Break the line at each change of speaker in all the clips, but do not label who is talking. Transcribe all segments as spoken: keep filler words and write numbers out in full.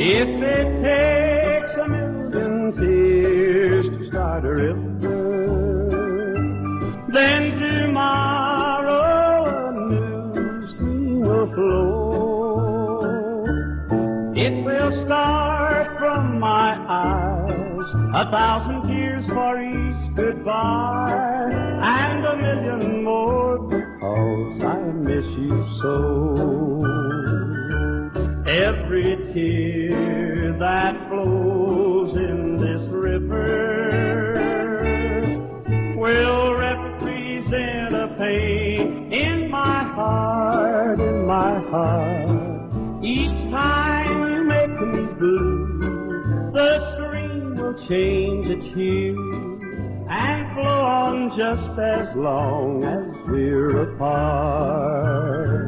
If it takes a million tears to start a river, then tomorrow a new stream will flow. It will start from my eyes, a thousand tears for each goodbye, and a million more because I miss you so. Every tear that flows in this river will represent a pain in my heart, in my heart. Each time you make me blue, the stream will change its hue and flow on just as long as we're apart.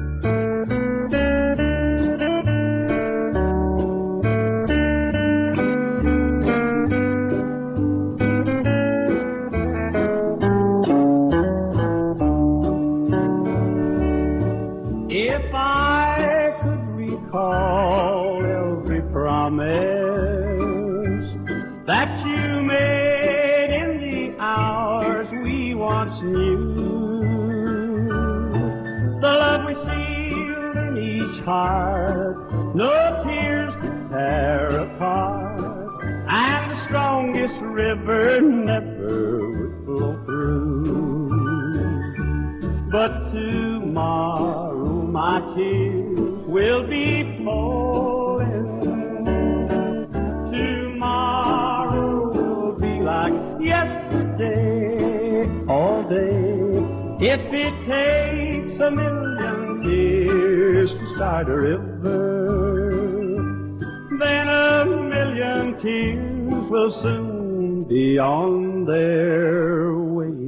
If I could recall every promise that you made in the hours we once knew, the love we sealed in each heart, no tears could tear apart, and the strongest river never would flow through. But tomorrow my tears will be falling. Tomorrow will be like yesterday all day. If it takes a million tears to start a river, then a million tears will soon be on their way.